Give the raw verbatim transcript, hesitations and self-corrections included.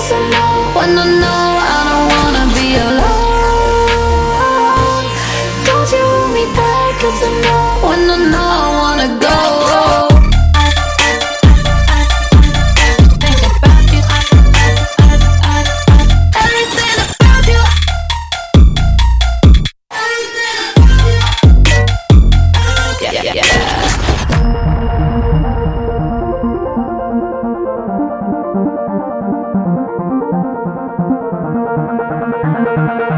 'cause I know when I know I don't wanna be alone. Don't you hold me back 'cause I know when I know I wanna go. Thank you.